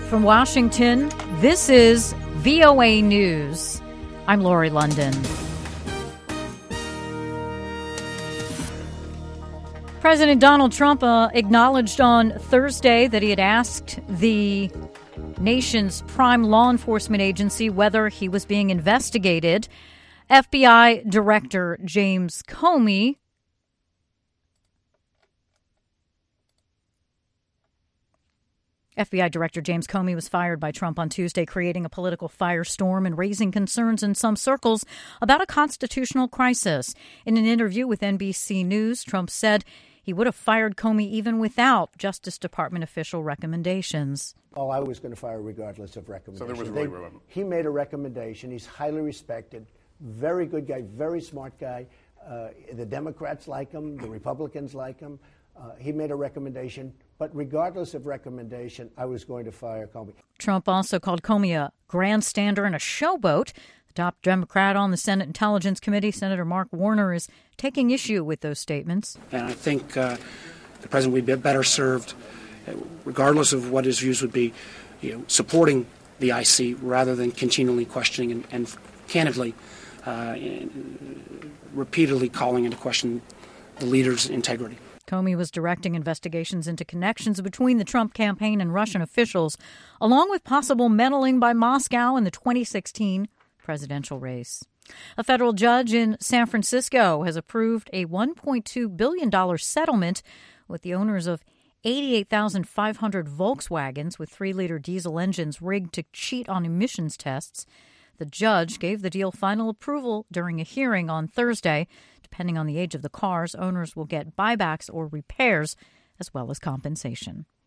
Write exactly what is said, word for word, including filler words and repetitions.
From Washington, this is V O A News. I'm Lori London. President Donald Trump uh, acknowledged on Thursday that he had asked the nation's prime law enforcement agency whether he was being investigated. F B I Director James Comey F B I Director James Comey was fired by Trump on Tuesday, creating a political firestorm and raising concerns in some circles about a constitutional crisis. In an interview with N B C News, Trump said he would have fired Comey even without Justice Department official recommendations. Oh, I was going to fire regardless of recommendation. So there was really they, he made a recommendation. He's highly respected, very good guy, very smart guy. Uh, the Democrats like him. The Republicans like him. Uh, he made a recommendation, but regardless of recommendation, I was going to fire Comey. Trump also called Comey a grandstander and a showboat. The top Democrat on the Senate Intelligence Committee, Senator Mark Warner, is taking issue with those statements. And I think uh, the president would be better served, uh, regardless of what his views would be, you know, supporting the I C rather than continually questioning and, and candidly, uh, repeatedly calling into question the leader's integrity. Comey was directing investigations into connections between the Trump campaign and Russian officials, along with possible meddling by Moscow in the twenty sixteen presidential race. A federal judge in San Francisco has approved a one point two billion dollars settlement with the owners of eighty-eight thousand five hundred Volkswagens with three-liter diesel engines rigged to cheat on emissions tests. The judge gave the deal final approval during a hearing on Thursday. Depending on the age of the cars, owners will get buybacks or repairs, as well as compensation.